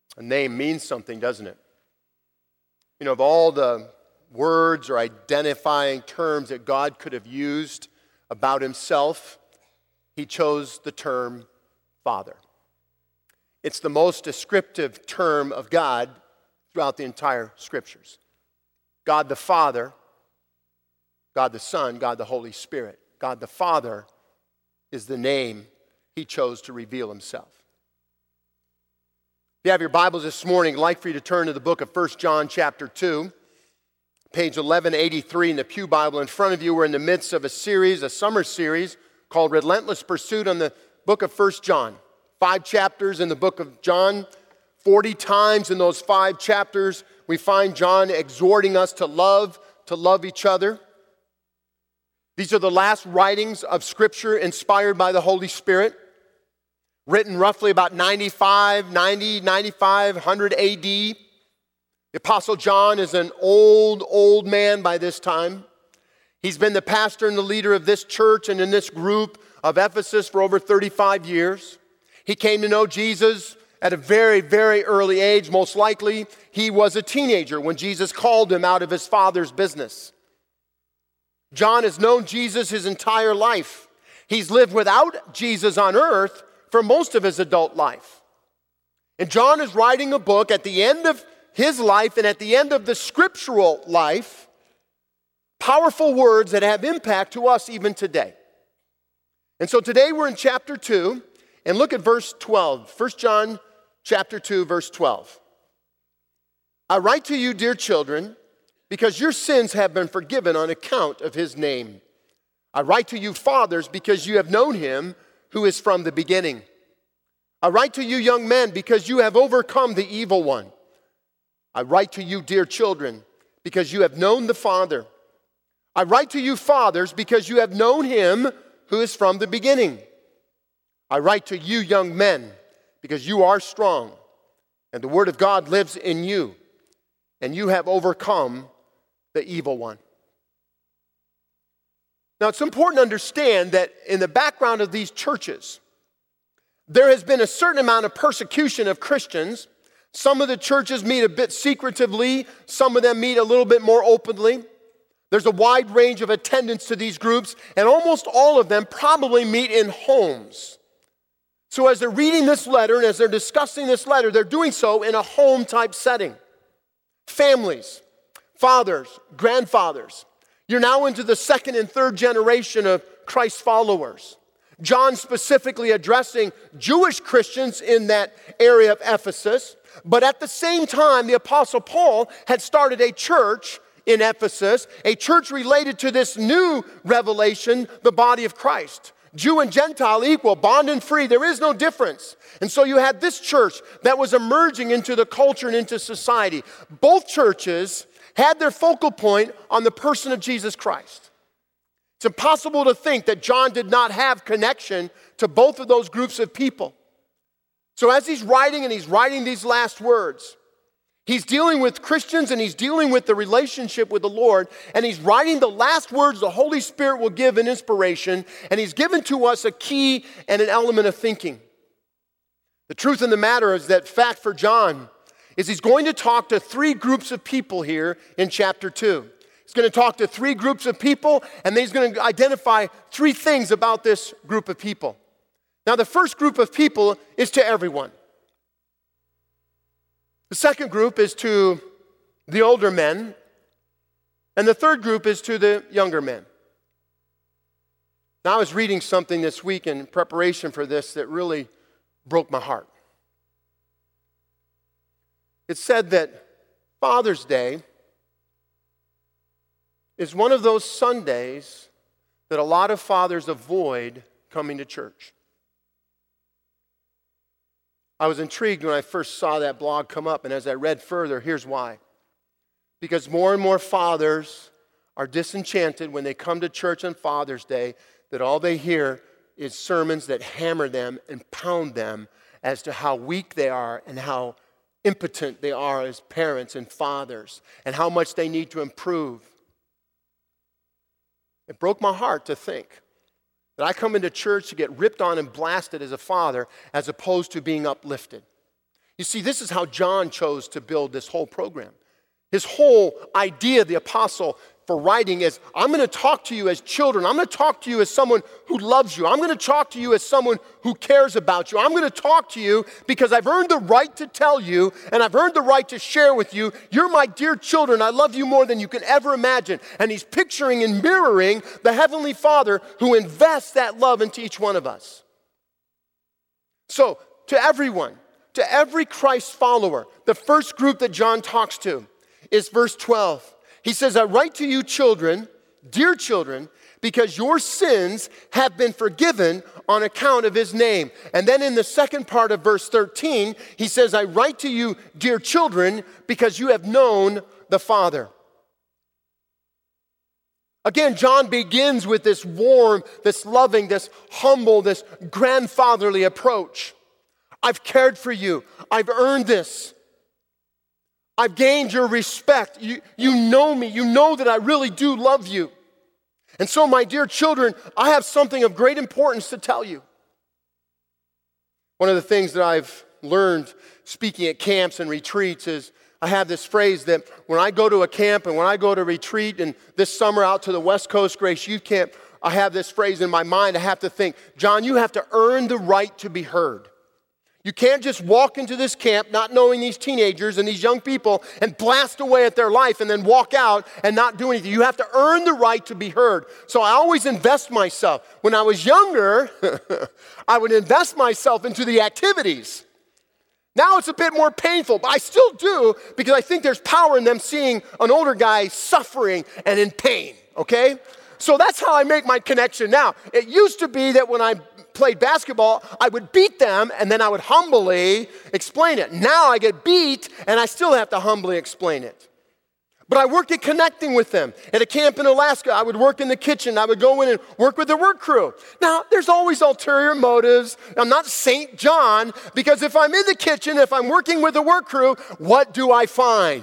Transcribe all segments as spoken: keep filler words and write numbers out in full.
A name means something, doesn't it? You know, of all the words or identifying terms that God could have used about himself, he chose the term Father. It's the most descriptive term of God throughout the entire Scriptures. God the Father, God the Son, God the Holy Spirit. God the Father is the name he chose to reveal himself. If you have your Bibles this morning, I'd like for you to turn to the book of First John chapter two, page eleven eighty-three in the Pew Bible in front of you. We're in the midst of a series, a summer series called Relentless Pursuit on the book of First John. Five chapters in the book of John. Forty times in those five chapters, we find John exhorting us to love, to love each other. These are the last writings of Scripture inspired by the Holy Spirit, written roughly about ninety-five, ninety, ninety-five, one hundred A D. The Apostle John is an old, old man by this time. He's been the pastor and the leader of this church and in this group of Ephesus for over thirty-five years. He came to know Jesus at a very, very early age. Most likely, he was a teenager when Jesus called him out of his father's business. John has known Jesus his entire life. He's lived without Jesus on earth for most of his adult life. And John is writing a book at the end of his life and at the end of the scriptural life, powerful words that have impact to us even today. And so today we're in chapter two, and look at verse twelve. First John chapter two, verse twelve. I write to you, dear children, because your sins have been forgiven on account of his name. I write to you, fathers, because you have known him who is from the beginning. I write to you, young men, because you have overcome the evil one. I write to you, dear children, because you have known the Father. I write to you, fathers, because you have known him who is from the beginning. I write to you, young men, because you are strong, and the word of God lives in you, and you have overcome the evil one. Now, it's important to understand that in the background of these churches, there has been a certain amount of persecution of Christians. Some of the churches meet a bit secretively. Some of them meet a little bit more openly. There's a wide range of attendance to these groups, and almost all of them probably meet in homes. So as they're reading this letter and as they're discussing this letter, they're doing so in a home-type setting. Families, fathers, grandfathers. You're now into the second and third generation of Christ followers. John specifically addressing Jewish Christians in that area of Ephesus. But at the same time, the Apostle Paul had started a church in Ephesus, a church related to this new revelation, the body of Christ. Jew and Gentile equal, bond and free, there is no difference. And so you had this church that was emerging into the culture and into society. Both churches had their focal point on the person of Jesus Christ. It's impossible to think that John did not have connection to both of those groups of people. So as he's writing and he's writing these last words, he's dealing with Christians and he's dealing with the relationship with the Lord, and he's writing the last words the Holy Spirit will give in inspiration, and he's given to us a key and an element of thinking. The truth of the matter is that fact for John is he's going to talk to three groups of people here in chapter two. He's going to talk to three groups of people, and then he's going to identify three things about this group of people. Now, the first group of people is to everyone. The second group is to the older men, and the third group is to the younger men. Now, I was reading something this week in preparation for this that really broke my heart. It said that Father's Day is one of those Sundays that a lot of fathers avoid coming to church. I was intrigued when I first saw that blog come up, and as I read further, here's why. Because more and more fathers are disenchanted when they come to church on Father's Day, that all they hear is sermons that hammer them and pound them as to how weak they are and how impotent they are as parents and fathers and how much they need to improve. It broke my heart to think that I come into church to get ripped on and blasted as a father as opposed to being uplifted. You see, this is how John chose to build this whole program. His whole idea, the apostle, for writing is, I'm going to talk to you as children. I'm going to talk to you as someone who loves you. I'm going to talk to you as someone who cares about you. I'm going to talk to you because I've earned the right to tell you, and I've earned the right to share with you. You're my dear children. I love you more than you can ever imagine. And he's picturing and mirroring the Heavenly Father who invests that love into each one of us. So, to everyone, to every Christ follower, the first group that John talks to is verse twelve. He says, I write to you children, dear children, because your sins have been forgiven on account of his name. And then in the second part of verse thirteen, he says, I write to you, dear children, because you have known the Father. Again, John begins with this warm, this loving, this humble, this grandfatherly approach. I've cared for you. I've earned this. I've gained your respect. You, you know me. You know that I really do love you. And so, my dear children, I have something of great importance to tell you. One of the things that I've learned speaking at camps and retreats is I have this phrase that when I go to a camp and when I go to retreat, and this summer out to the West Coast Grace Youth Camp, I have this phrase in my mind. I have to think, John, you have to earn the right to be heard. You can't just walk into this camp not knowing these teenagers and these young people and blast away at their life and then walk out and not do anything. You have to earn the right to be heard. So I always invest myself. When I was younger, I would invest myself into the activities. Now it's a bit more painful, but I still do because I think there's power in them seeing an older guy suffering and in pain, okay? So that's how I make my connection now. It used to be that when I played basketball, I would beat them and then I would humbly explain it. Now I get beat and I still have to humbly explain it. But I worked at connecting with them. At a camp in Alaska, I would work in the kitchen. I would go in and work with the work crew. Now, there's always ulterior motives. I'm not Saint John, because if I'm in the kitchen, if I'm working with the work crew, what do I find?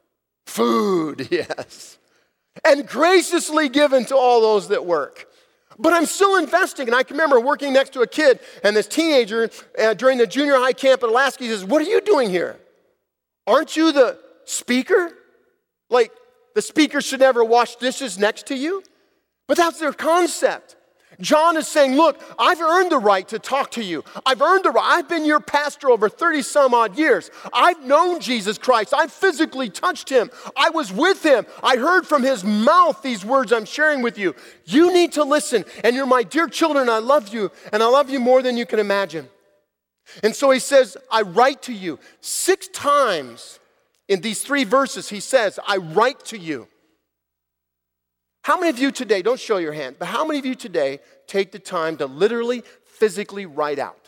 Food, yes. And graciously given to all those that work. But I'm still investing, and I can remember working next to a kid, and this teenager uh, during the junior high camp in Alaska, he says, what are you doing here? Aren't you the speaker? Like, the speaker should never wash dishes next to you? But that's their concept. John is saying, look, I've earned the right to talk to you. I've earned the right. I've been your pastor over thirty some odd years. I've known Jesus Christ. I've physically touched him. I was with him. I heard from his mouth these words I'm sharing with you. You need to listen. And you're my dear children. I love you. And I love you more than you can imagine. And so he says, I write to you. Six times in these three verses, he says, I write to you. How many of you today, don't show your hand, but how many of you today take the time to literally, physically write out?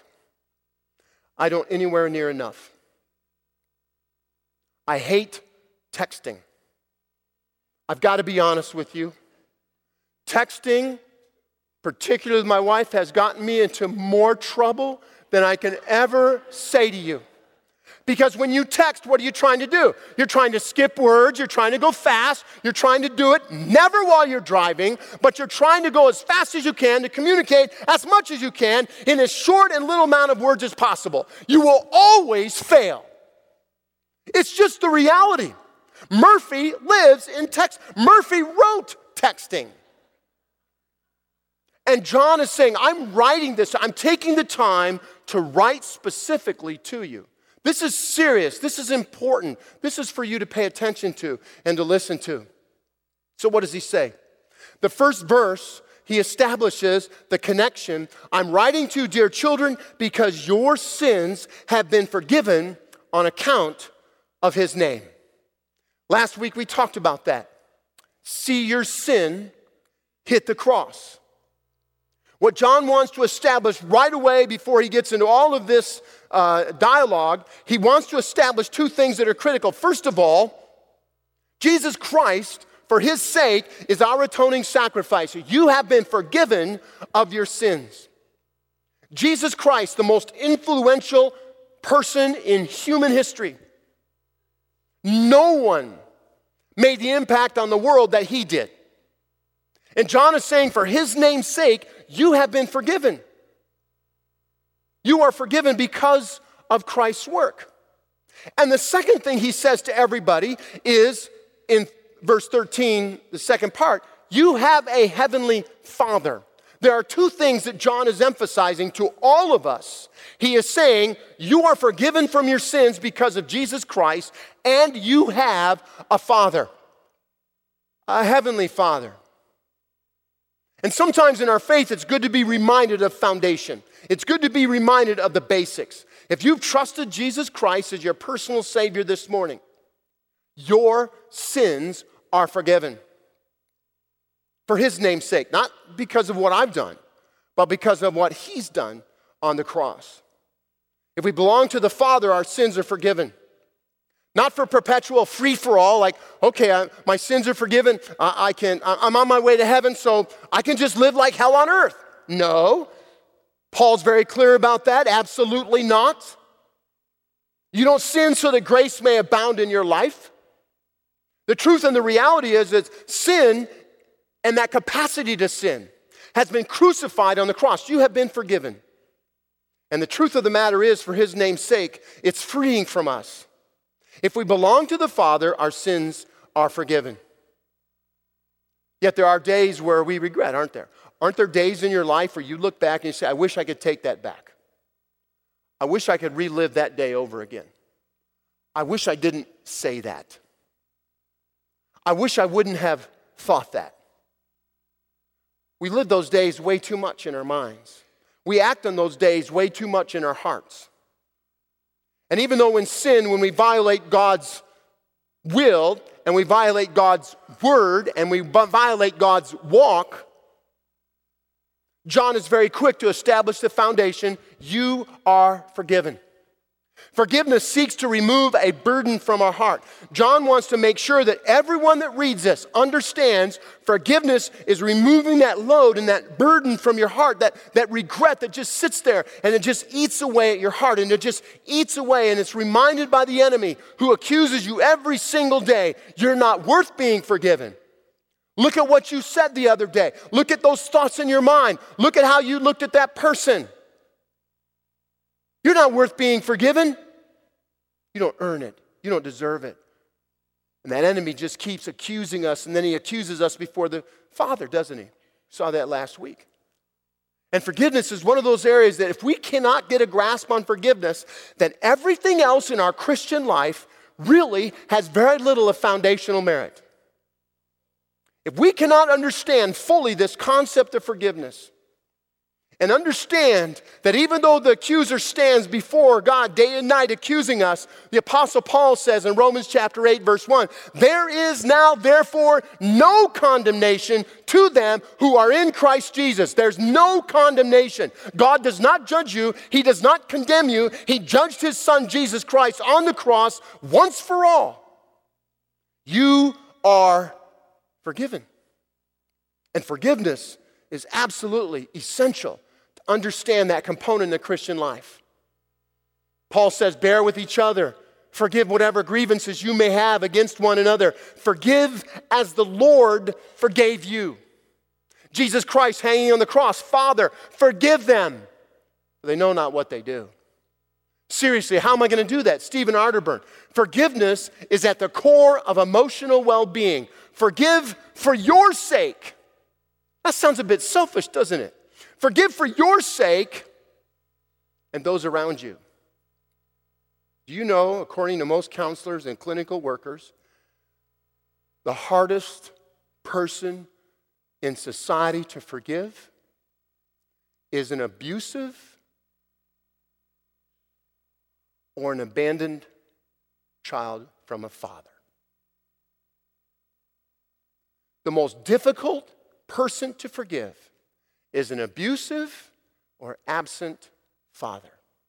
I don't anywhere near enough. I hate texting. I've got to be honest with you. Texting, particularly with my wife, has gotten me into more trouble than I can ever say to you. Because when you text, what are you trying to do? You're trying to skip words, you're trying to go fast, you're trying to do it never while you're driving, but you're trying to go as fast as you can to communicate as much as you can in as short and little amount of words as possible. You will always fail. It's just the reality. Murphy lives in text. Murphy wrote texting. And John is saying, I'm writing this, I'm taking the time to write specifically to you. This is serious. This is important. This is for you to pay attention to and to listen to. So what does he say? The first verse, he establishes the connection. I'm writing to you, dear children, because your sins have been forgiven on account of his name. Last week we talked about that. See your sin hit the cross. What John wants to establish right away before he gets into all of this uh, dialogue, he wants to establish two things that are critical. First of all, Jesus Christ, for his sake, is our atoning sacrifice. You have been forgiven of your sins. Jesus Christ, the most influential person in human history. No one made the impact on the world that he did. And John is saying, for his name's sake, you have been forgiven. You are forgiven because of Christ's work. And the second thing he says to everybody is in verse thirteen, the second part, you have a heavenly Father. There are two things that John is emphasizing to all of us. He is saying, you are forgiven from your sins because of Jesus Christ, and you have a Father, a heavenly Father. And sometimes in our faith, it's good to be reminded of foundation. It's good to be reminded of the basics. If you've trusted Jesus Christ as your personal Savior this morning, your sins are forgiven. For his name's sake, not because of what I've done, but because of what he's done on the cross. If we belong to the Father, our sins are forgiven. Not for perpetual free-for-all, like, okay, I, my sins are forgiven, I, I can, I'm on my way to heaven, so I can just live like hell on earth. No, Paul's very clear about that, absolutely not. You don't sin so that grace may abound in your life. The truth and the reality is that sin and that capacity to sin has been crucified on the cross. You have been forgiven. And the truth of the matter is, for his name's sake, it's freeing from us. If we belong to the Father, our sins are forgiven. Yet there are days where we regret, aren't there? Aren't there days in your life where you look back and you say, I wish I could take that back. I wish I could relive that day over again. I wish I didn't say that. I wish I wouldn't have thought that. We live those days way too much in our minds. We act on those days way too much in our hearts. And even though in sin, when we violate God's will, and we violate God's word, and we violate God's walk, John is very quick to establish the foundation. You are forgiven. Forgiveness seeks to remove a burden from our heart. John wants to make sure that everyone that reads this understands forgiveness is removing that load and that burden from your heart, that, that regret that just sits there and it just eats away at your heart, and it just eats away, and it's reminded by the enemy who accuses you every single day, you're not worth being forgiven. Look at what you said the other day. Look at those thoughts in your mind. Look at how you looked at that person. You're not worth being forgiven. You don't earn it. You don't deserve it. And that enemy just keeps accusing us, and then he accuses us before the Father, doesn't he? Saw that last week. And forgiveness is one of those areas that if we cannot get a grasp on forgiveness, then everything else in our Christian life really has very little of foundational merit. If we cannot understand fully this concept of forgiveness, and understand that even though the accuser stands before God day and night accusing us, the Apostle Paul says in Romans chapter eight, verse one, there is now therefore no condemnation to them who are in Christ Jesus. There's no condemnation. God does not judge you. He does not condemn you. He judged his son Jesus Christ on the cross once for all. You are forgiven. And forgiveness is absolutely essential to understand that component in the Christian life. Paul says, bear with each other. Forgive whatever grievances you may have against one another. Forgive as the Lord forgave you. Jesus Christ hanging on the cross. Father, forgive them, for they know not what they do. Seriously, how am I going to do that? Stephen Arterburn. Forgiveness is at the core of emotional well-being. Forgive for your sake. That sounds a bit selfish, doesn't it? Forgive for your sake and those around you. Do you know, according to most counselors and clinical workers, the hardest person in society to forgive is an abusive or an abandoned child from a father. The most difficult person to forgive is an abusive or absent father.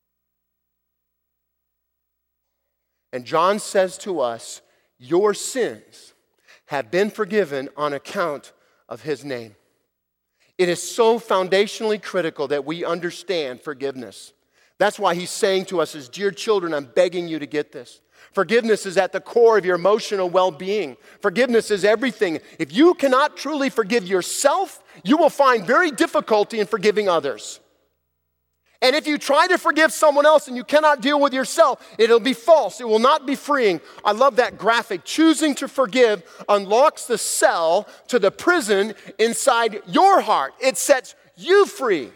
And John says to us, your sins have been forgiven on account of his name. It is so foundationally critical that we understand forgiveness. That's why he's saying to us as dear children, I'm begging you to get this. Forgiveness is at the core of your emotional well-being. Forgiveness is everything. If you cannot truly forgive yourself, you will find very difficulty in forgiving others. And if you try to forgive someone else and you cannot deal with yourself, it'll be false. It will not be freeing. I love that graphic. Choosing to forgive unlocks the cell to the prison inside your heart. It sets you free.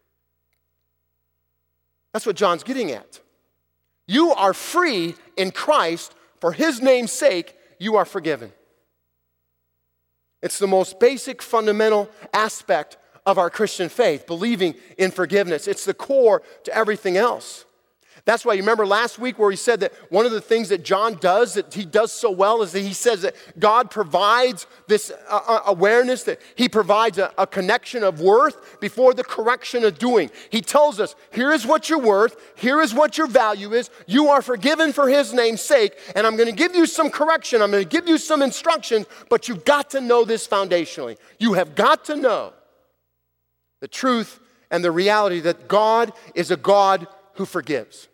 That's what John's getting at. You are free in Christ. For his name's sake, you are forgiven. It's the most basic, fundamental aspect of our Christian faith, believing in forgiveness. It's the core to everything else. That's why you remember last week where he said that one of the things that John does, that he does so well, is that he says that God provides this uh, awareness, that he provides a, a connection of worth before the correction of doing. He tells us, here is what you're worth, here is what your value is, you are forgiven for his name's sake, and I'm going to give you some correction, I'm going to give you some instructions, but you've got to know this foundationally. You have got to know the truth and the reality that God is a God who forgives.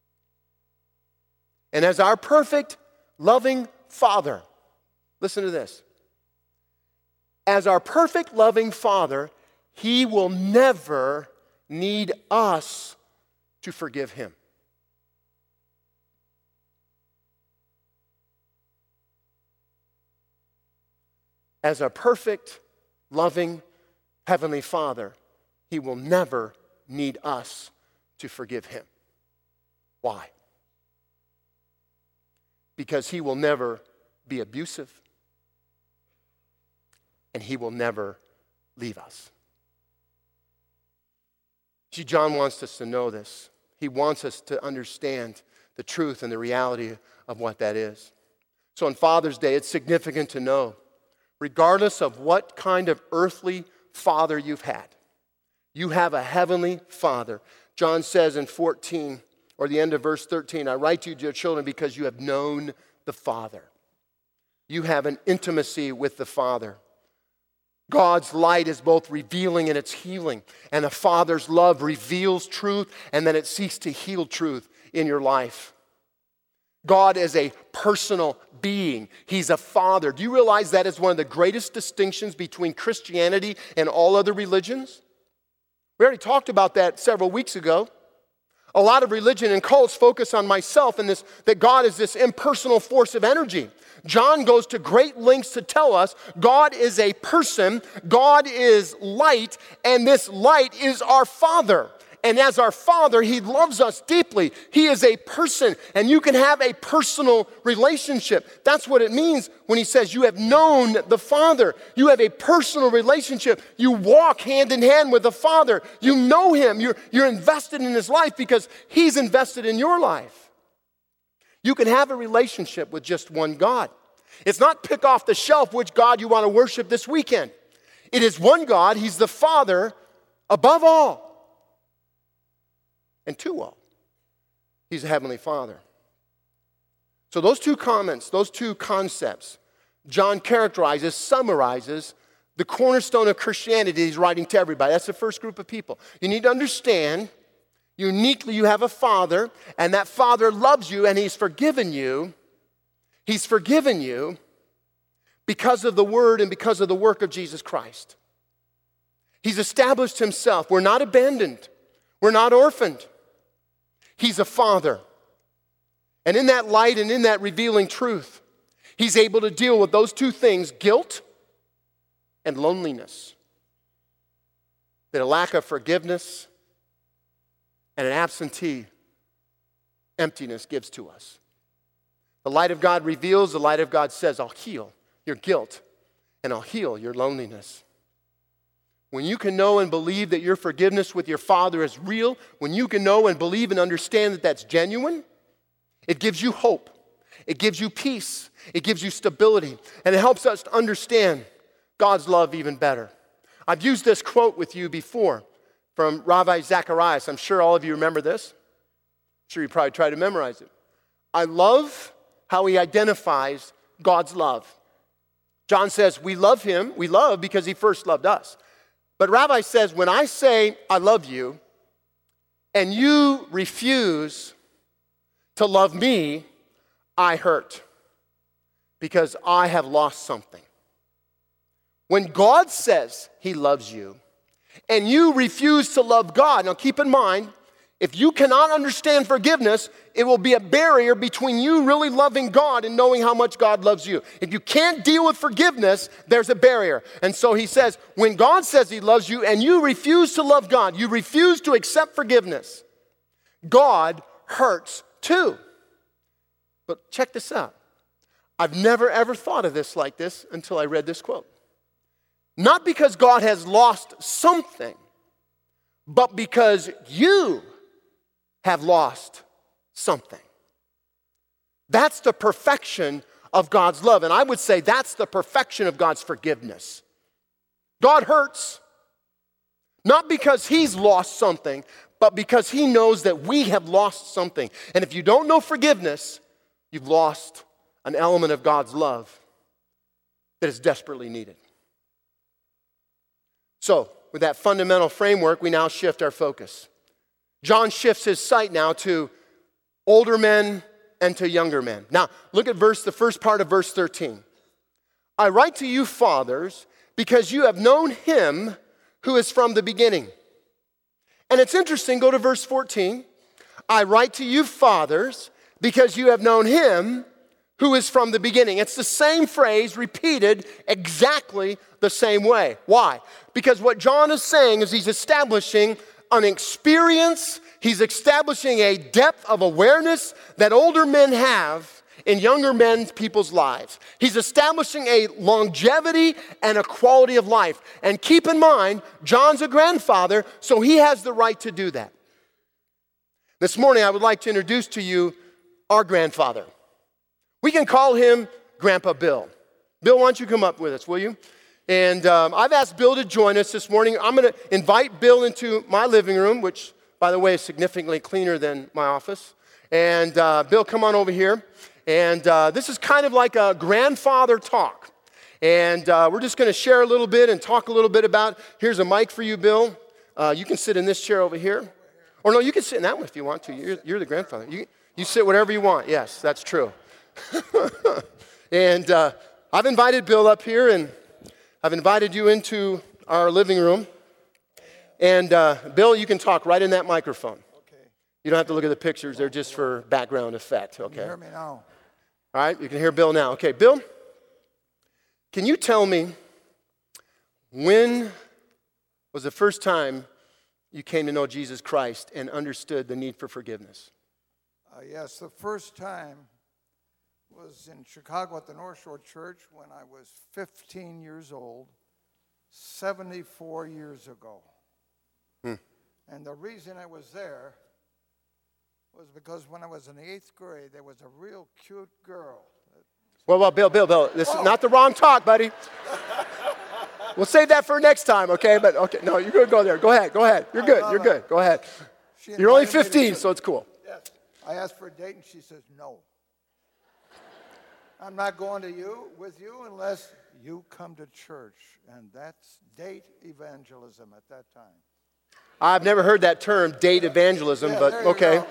And as our perfect, loving Father, listen to this. As our perfect, loving Father, he will never need us to forgive him. As a perfect, loving Heavenly Father, he will never need us to forgive him. Why? Because he will never be abusive, and he will never leave us. See, John wants us to know this. He wants us to understand the truth and the reality of what that is. So on Father's Day, it's significant to know, regardless of what kind of earthly father you've had, you have a heavenly Father. John says in fourteen, or the end of verse thirteen, I write to you, dear children, because you have known the Father. You have an intimacy with the Father. God's light is both revealing and it's healing. And a Father's love reveals truth, and then it seeks to heal truth in your life. God is a personal being. He's a Father. Do you realize that is one of the greatest distinctions between Christianity and all other religions? We already talked about that several weeks ago. A lot of religion and cults focus on myself and this, that God is this impersonal force of energy. John goes to great lengths to tell us God is a person, God is light, and this light is our Father. And as our Father, he loves us deeply. He is a person, and you can have a personal relationship. That's what it means when he says you have known the Father. You have a personal relationship. You walk hand in hand with the Father. You know him. You're, you're invested in his life because he's invested in your life. You can have a relationship with just one God. It's not pick off the shelf which God you want to worship this weekend. It is one God. He's the Father above all. And to all. He's a heavenly Father. So those two comments, those two concepts, John characterizes, summarizes the cornerstone of Christianity he's writing to everybody. That's the first group of people. You need to understand, uniquely you have a Father, and that Father loves you, and he's forgiven you. He's forgiven you because of the Word and because of the work of Jesus Christ. He's established himself. We're not abandoned. We're not orphaned. He's a Father. And in that light and in that revealing truth, he's able to deal with those two things, guilt and loneliness. That a lack of forgiveness and an absentee emptiness gives to us. The light of God reveals, the light of God says, I'll heal your guilt and I'll heal your loneliness. When you can know and believe that your forgiveness with your Father is real, when you can know and believe and understand that that's genuine, it gives you hope. It gives you peace. It gives you stability. And it helps us to understand God's love even better. I've used this quote with you before from Ravi Zacharias. I'm sure all of you remember this. I'm sure you probably tried to memorize it. I love how he identifies God's love. John says, we love him. We love because he first loved us. But Rabbi says, when I say I love you and you refuse to love me, I hurt because I have lost something. When God says he loves you and you refuse to love God, now keep in mind, If you cannot understand forgiveness, it will be a barrier between you really loving God and knowing how much God loves you. If you can't deal with forgiveness, there's a barrier. And so he says, when God says he loves you and you refuse to love God, you refuse to accept forgiveness, God hurts too. But check this out. I've never ever thought of this like this until I read this quote. Not because God has lost something, but because you have lost something. That's the perfection of God's love. And I would say that's the perfection of God's forgiveness. God hurts, not because he's lost something, but because he knows that we have lost something. And if you don't know forgiveness, you've lost an element of God's love that is desperately needed. So, with that fundamental framework, we now shift our focus. John shifts his sight now to older men and to younger men. Now, look at verse, the first part of verse thirteen. I write to you, fathers, because you have known him who is from the beginning. And it's interesting, go to verse fourteen. I write to you, fathers, because you have known him who is from the beginning. It's the same phrase repeated exactly the same way. Why? Because what John is saying is he's establishing an experience, he's establishing a depth of awareness that older men have in younger men's people's lives. He's establishing a longevity and a quality of life. And keep in mind, John's a grandfather, so he has the right to do that. This morning, I would like to introduce to you our grandfather. We can call him Grandpa Bill. Bill, why don't you come up with us, will you? And um, I've asked Bill to join us this morning. I'm going to invite Bill into my living room, which, by the way, is significantly cleaner than my office. And uh, Bill, come on over here. And uh, this is kind of like a grandfather talk. And uh, we're just going to share a little bit and talk a little bit about, here's a mic for you, Bill. Uh, you can sit in this chair over here. Or no, you can sit in that one if you want to. You're, you're the grandfather. You, you sit whatever you want. Yes, that's true. and uh, I've invited Bill up here, and I've invited you into our living room. And uh, Bill, you can talk right in that microphone. Okay. You don't have to look at the pictures. They're just for background effect. Okay. Can you hear me now? All right, you can hear Bill now. Okay, Bill, can you tell me when was the first time you came to know Jesus Christ and understood the need for forgiveness? Uh, yes, the first time was in Chicago at the North Shore Church when I was fifteen years old, seventy-four years ago. Hmm. And the reason I was there was because when I was in the eighth grade, there was a real cute girl. Well, well, Bill, Bill, Bill, this oh. is not the wrong talk, buddy. We'll save that for next time, okay? But, okay, no, you're going to go there. Go ahead, go ahead. You're good, you're good. Go ahead. You're only fifteen, so it's cool. Yes. I asked for a date, and she says no. I'm not going to you with you unless you come to church. And that's date evangelism at that time. I've never heard that term, date evangelism, yeah, but okay.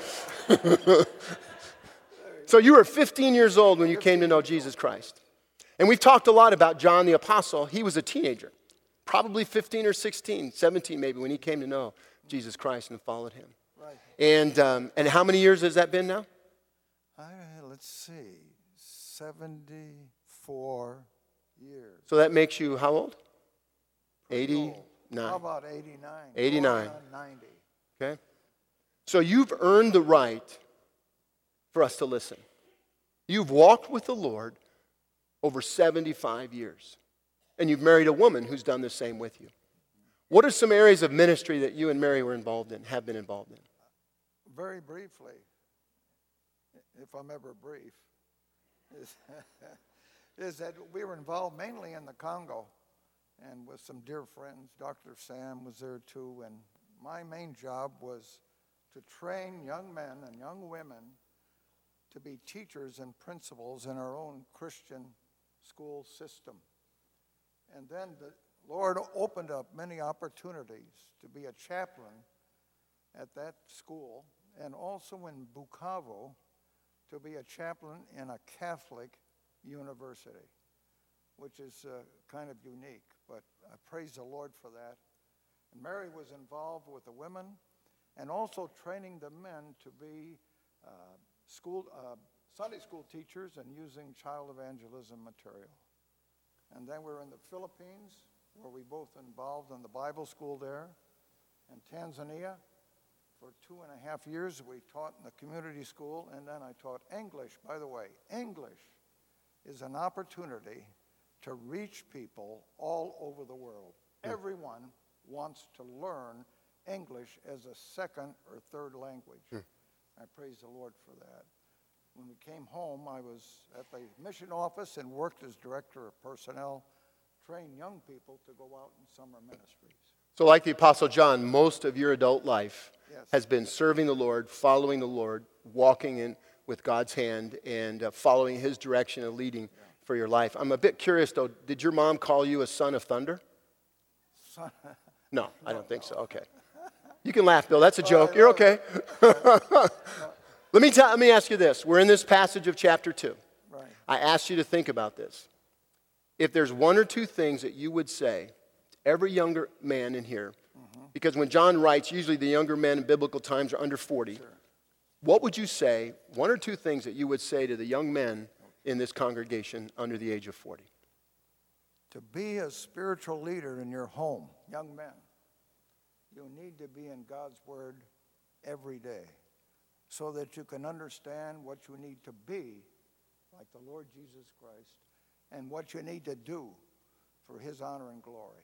So you were fifteen years old when you came to know Jesus Christ. And we've talked a lot about John the Apostle. He was a teenager, probably fifteen or sixteen, seventeen maybe, when he came to know Jesus Christ and followed him. Right. And, um, and how many years has that been now? I, let's see. seventy-four years. So that makes you how old? eighty-nine. How about eighty-nine? eighty-nine. ninety. Okay. So you've earned the right for us to listen. You've walked with the Lord over seventy-five years. And you've married a woman who's done the same with you. What are some areas of ministry that you and Mary were involved in, have been involved in? Very briefly, if I'm ever brief. Is, is that we were involved mainly in the Congo and with some dear friends. Doctor Sam was there too, and my main job was to train young men and young women to be teachers and principals in our own Christian school system. And then the Lord opened up many opportunities to be a chaplain at that school, and also in Bukavu to be a chaplain in a Catholic university, which is uh, kind of unique, but I praise the Lord for that. And Mary was involved with the women, and also training the men to be uh, school, uh, Sunday school teachers and using child evangelism material. And then we're in the Philippines, where we both involved in the Bible school there. In Tanzania, for two and a half years, we taught in the community school, and then I taught English. By the way, English is an opportunity to reach people all over the world. Everyone wants to learn English as a second or third language. Hmm. I praise the Lord for that. When we came home, I was at the mission office and worked as director of personnel, trained young people to go out in summer ministries. So like the Apostle John, most of your adult life Yes. has been serving the Lord, following the Lord, walking in with God's hand, and uh, following His direction and leading yeah. for your life. I'm a bit curious, though. Did your mom call you a son of thunder? Son. No, I don't think so. Okay. You can laugh, Bill. That's a joke. You're okay. let, me tell, let me ask you this. We're in this passage of chapter two. Right. I asked you to think about this. If there's one or two things that you would say to every younger man in here, mm-hmm. because when John writes, usually the younger men in biblical times are under forty. Sure. What would you say, one or two things that you would say to the young men in this congregation under the age of forty? To be a spiritual leader in your home, young men, you need to be in God's Word every day so that you can understand what you need to be like the Lord Jesus Christ and what you need to do for His honor and glory.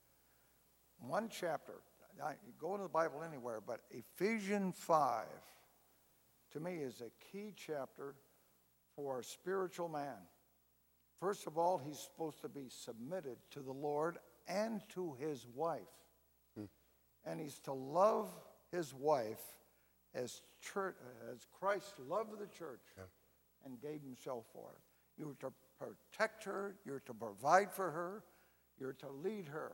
One chapter, I, you go into the Bible anywhere, but Ephesians five, to me, is a key chapter for a spiritual man. First of all, he's supposed to be submitted to the Lord and to his wife. Hmm. And he's to love his wife as, church, as Christ loved the church yeah. and gave himself for her. You're to protect her, you're to provide for her, you're to lead her.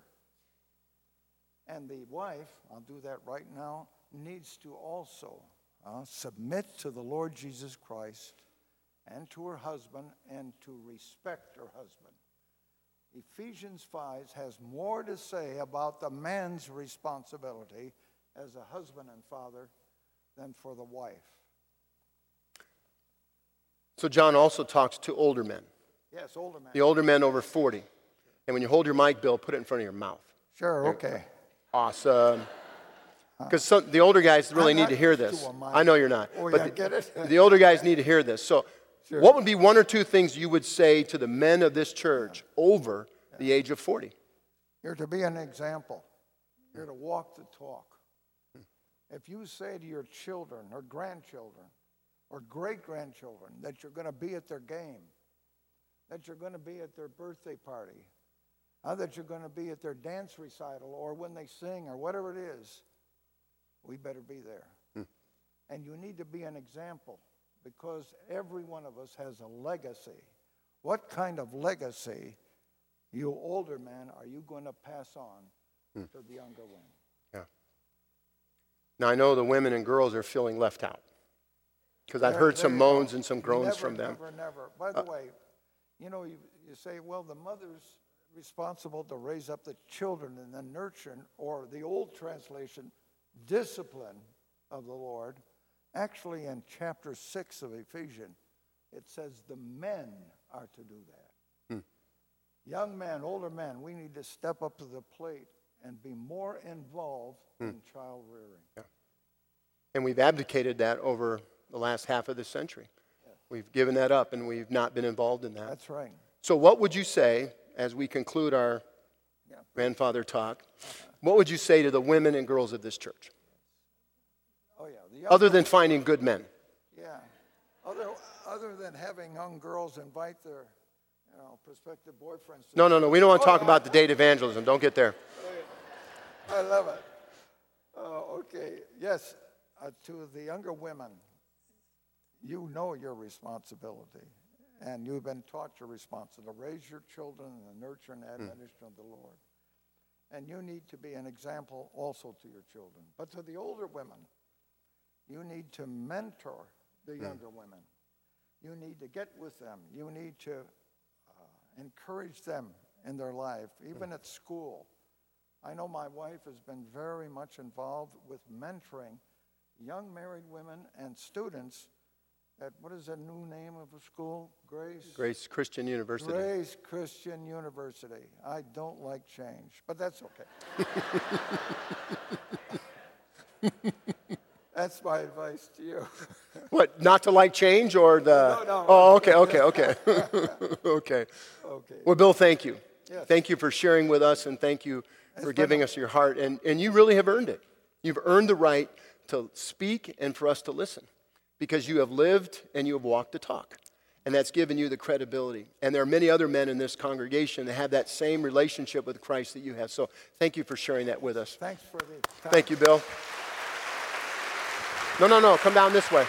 And the wife, I'll do that right now, needs to also uh, submit to the Lord Jesus Christ and to her husband, and to respect her husband. Ephesians five has more to say about the man's responsibility as a husband and father than for the wife. So John also talks to older men. Yes, older men. The older men over forty. And when you hold your mic, Bill, put it in front of your mouth. Sure, okay. Awesome. Because the older guys really need to hear this. I know you're not. Oh, but yeah, the, get it? the older guys need to hear this. So sure. What would be one or two things you would say to the men of this church over yeah. the age of forty? You're to be an example. You're to walk the talk. If you say to your children or grandchildren or great-grandchildren that you're going to be at their game, that you're going to be at their birthday party, uh, that you're going to be at their dance recital or when they sing or whatever it is, we better be there. Hmm. And you need to be an example because every one of us has a legacy. What kind of legacy, you older men, are you going to pass on hmm. to the younger ones? Yeah. Now, I know the women and girls are feeling left out because I've heard some moans and some groans never, from them. Never, never. By the uh, way, you know, you, you say, well, the mother's responsible to raise up the children and then nurture, or the old translation, discipline of the Lord. Actually, in chapter six of Ephesians, it says the men are to do that. Hmm. Young men, older men, we need to step up to the plate and be more involved hmm. in child rearing. Yeah. And we've abdicated that over the last half of the century. Yeah. We've given that up and we've not been involved in that. That's right. So what would you say, as we conclude our yeah. grandfather talk, uh-huh. what would you say to the women and girls of this church? Oh, yeah. The other than finding good men. Yeah. Other, other than having young girls invite their you know, prospective boyfriends. To no, no, no. We don't want to oh, talk yeah. about the date evangelism. Don't get there. I love it. Uh, okay. Yes. Uh, to the younger women, you know your responsibility. And you've been taught your responsibility to raise your children in the nurture and admonition mm. of the Lord. And you need to be an example also to your children. But to the older women, you need to mentor the younger mm. women. You need to get with them. You need to uh, encourage them in their life, even mm. at school. I know my wife has been very much involved with mentoring young married women and students at, what is the new name of the school? Grace? Grace Christian University. Grace Christian University. I don't like change, but that's okay. That's my advice to you. What, not to like change or the... No, no. Oh, okay, okay, okay. Okay. Okay. Well, Bill, thank you. Yes. Thank you for sharing with us, and thank you for giving us your heart. And, and you really have earned it. You've earned the right to speak and for us to listen because you have lived and you have walked the talk. And that's given you the credibility. And there are many other men in this congregation that have that same relationship with Christ that you have. So thank you for sharing that with us. Thanks for the time. Thank you, Bill. No, no, no. Come down this way.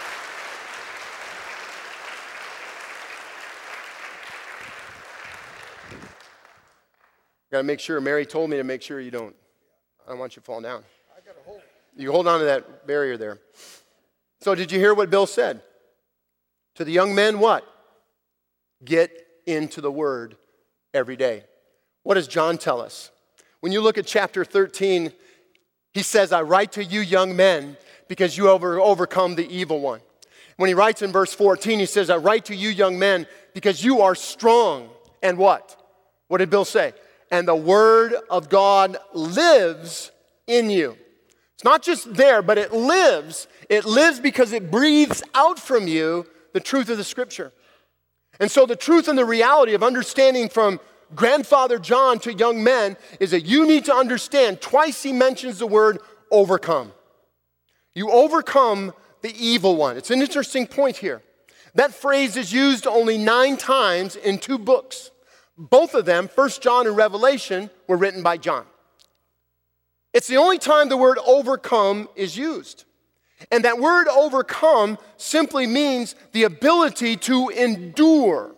Got to make sure. Mary told me to make sure you don't. I don't want you to fall down. I got to hold. You hold on to that barrier there. So did you hear what Bill said? To the young men, what? Get into the Word every day. What does John tell us? When you look at chapter thirteen, he says, I write to you young men because you have overcome the evil one. When he writes in verse fourteen, he says, I write to you young men because you are strong. And what? What did Bill say? And the Word of God lives in you. It's not just there, but it lives. It lives because it breathes out from you the truth of the Scripture. And so the truth and the reality of understanding from Grandfather John to young men is that you need to understand, twice he mentions the word overcome. You overcome the evil one. It's an interesting point here. That phrase is used only nine times in two books. Both of them, First John and Revelation, were written by John. It's the only time the word overcome is used. And that word overcome simply means the ability to endure.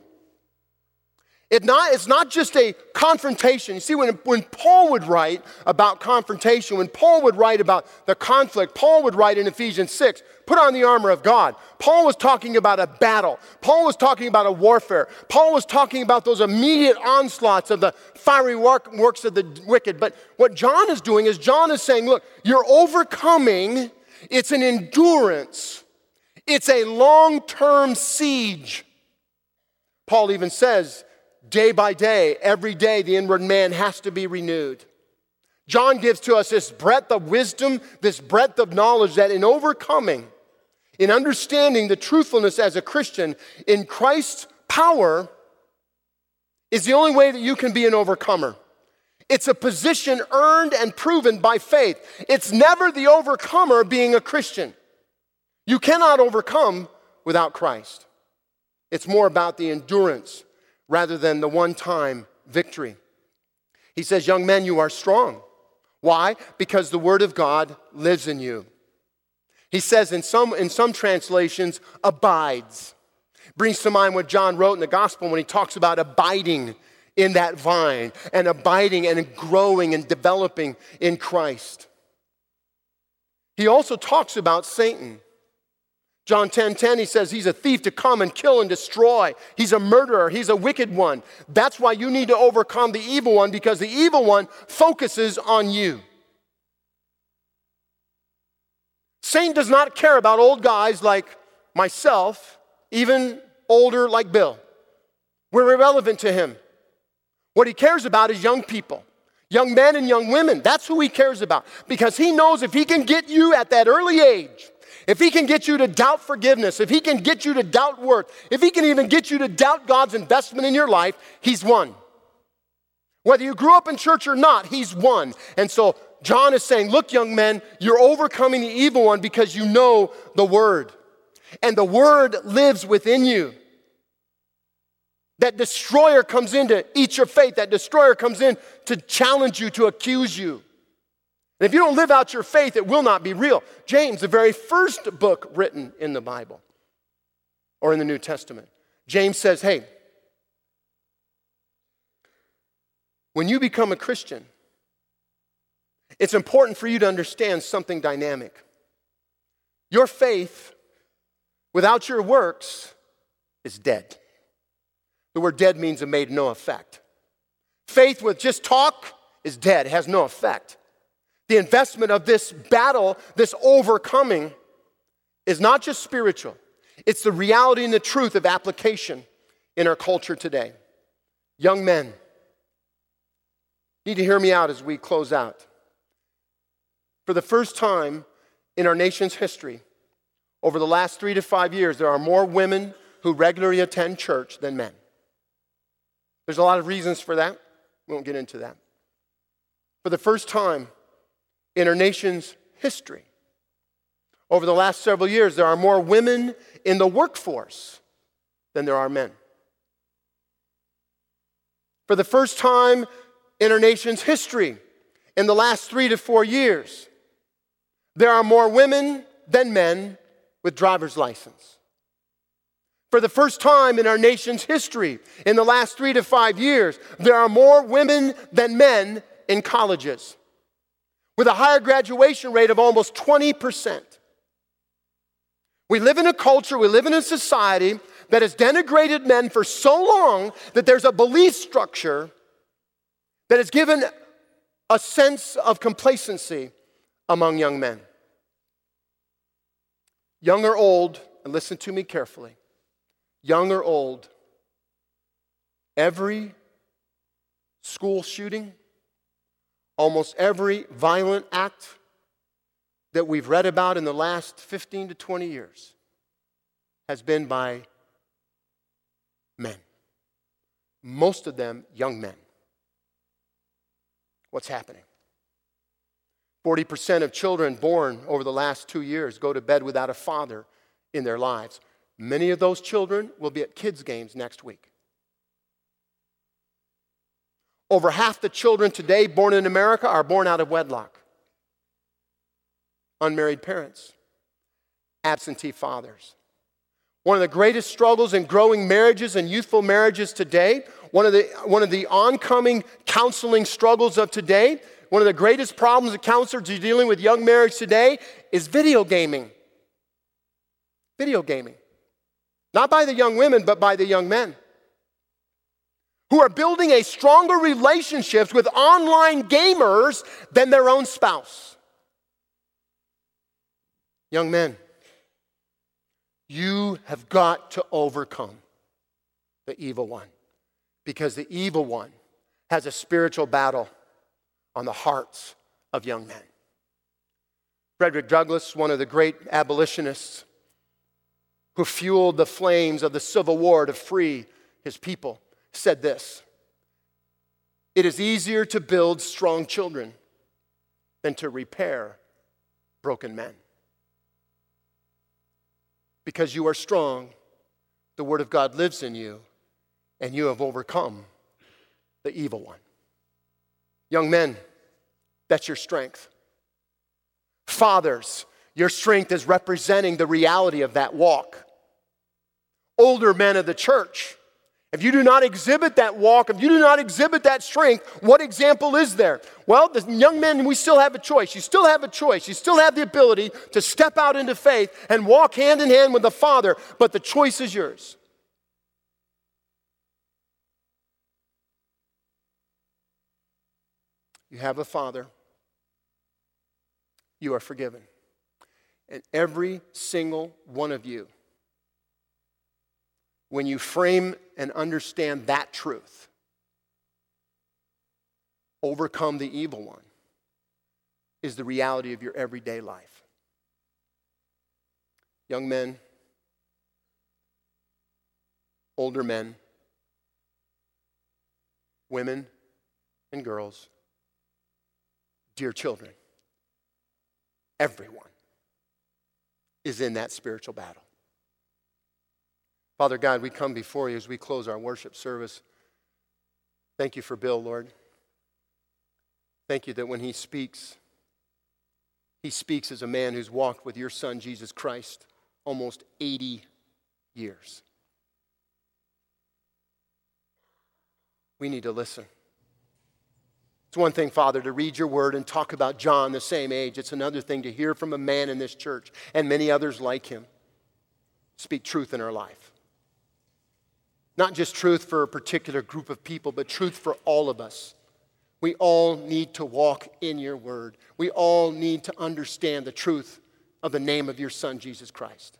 It not, it's not just a confrontation. You see, when, when Paul would write about confrontation, when Paul would write about the conflict, Paul would write in Ephesians six, put on the armor of God. Paul was talking about a battle. Paul was talking about a warfare. Paul was talking about those immediate onslaughts of the fiery work, works of the wicked. But what John is doing is John is saying, look, you're overcoming. It's an endurance. It's a long-term siege. Paul even says, day by day, every day, the inward man has to be renewed. John gives to us this breadth of wisdom, this breadth of knowledge that in overcoming, in understanding the truthfulness as a Christian, in Christ's power, is the only way that you can be an overcomer. It's a position earned and proven by faith. It's never the overcomer being a Christian. You cannot overcome without Christ. It's more about the endurance rather than the one-time victory. He says, young men, you are strong. Why? Because the Word of God lives in you. He says in some, in some translations, abides. Brings to mind what John wrote in the gospel when he talks about abiding in that vine and abiding and growing and developing in Christ. He also talks about Satan. John ten ten, he says he's a thief to come and kill and destroy. He's a murderer. He's a wicked one. That's why you need to overcome the evil one, because the evil one focuses on you. Satan does not care about old guys like myself, even older like Bill. We're irrelevant to him. What he cares about is young people, young men and young women. That's who he cares about, because he knows if he can get you at that early age, if he can get you to doubt forgiveness, if he can get you to doubt worth, if he can even get you to doubt God's investment in your life, he's won. Whether you grew up in church or not, he's won. And so John is saying, look, young men, you're overcoming the evil one because you know the Word. And the Word lives within you. That destroyer comes in to eat your faith. That destroyer comes in to challenge you, to accuse you. And if you don't live out your faith, it will not be real. James, the very first book written in the Bible or in the New Testament, James says, hey, when you become a Christian, it's important for you to understand something dynamic. Your faith without your works is dead. The word dead means it made no effect. Faith with just talk is dead, has no effect. The investment of this battle, this overcoming, is not just spiritual. It's the reality and the truth of application in our culture today. Young men, you need to hear me out as we close out. For the first time in our nation's history, over the last three to five years, there are more women who regularly attend church than men. There's a lot of reasons for that. We won't get into that. For the first time in our nation's history, over the last several years, there are more women in the workforce than there are men. For the first time in our nation's history, in the last three to four years, there are more women than men with driver's license. For the first time in our nation's history, in the last three to five years, there are more women than men in colleges, with a higher graduation rate of almost twenty percent. We live in a culture, we live in a society that has denigrated men for so long that there's a belief structure that has given a sense of complacency among young men. Young or old, and listen to me carefully, young or old, every school shooting, almost every violent act that we've read about in the last fifteen to twenty years has been by men. Most of them young men. What's happening? forty percent of children born over the last two years go to bed without a father in their lives. Many of those children will be at kids' games next week. Over half the children today born in America are born out of wedlock. Unmarried parents, absentee fathers. One of the greatest struggles in growing marriages and youthful marriages today, one of the, one of the oncoming counseling struggles of today, one of the greatest problems that counselors are dealing with young marriage today is video gaming. Video gaming. Not by the young women, but by the young men, who are building a stronger relationships with online gamers than their own spouse. Young men, you have got to overcome the evil one, because the evil one has a spiritual battle on the hearts of young men. Frederick Douglass, one of the great abolitionists who fueled the flames of the Civil War to free his people, said this: "It is easier to build strong children than to repair broken men." Because you are strong, the Word of God lives in you, and you have overcome the evil one. Young men, that's your strength. Fathers, your strength is representing the reality of that walk. Older men of the church, if you do not exhibit that walk, if you do not exhibit that strength, what example is there? Well, the young men, we still have a choice. You still have a choice. You still have the ability to step out into faith and walk hand in hand with the Father, but the choice is yours. You have a Father. You are forgiven. And every single one of you, when you frame and understand that truth, overcome the evil one, is the reality of your everyday life. Young men, older men, women and girls, dear children, everyone is in that spiritual battle. Father God, we come before you as we close our worship service. Thank you for Bill, Lord. Thank you that when he speaks, he speaks as a man who's walked with your Son, Jesus Christ, almost eighty years. We need to listen. It's one thing, Father, to read your word and talk about John the same age. It's another thing to hear from a man in this church and many others like him speak truth in our life. Not just truth for a particular group of people, but truth for all of us. We all need to walk in your word. We all need to understand the truth of the name of your Son, Jesus Christ.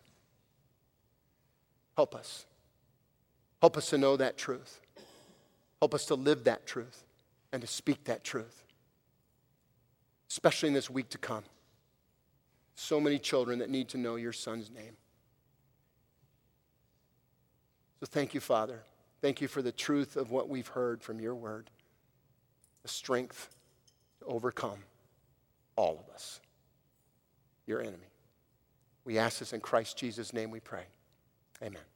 Help us. Help us to know that truth. Help us to live that truth and to speak that truth, especially in this week to come. So many children that need to know your Son's name. So thank you, Father. Thank you for the truth of what we've heard from your word, the strength to overcome all of us, your enemy. We ask this in Christ Jesus' name we pray. Amen.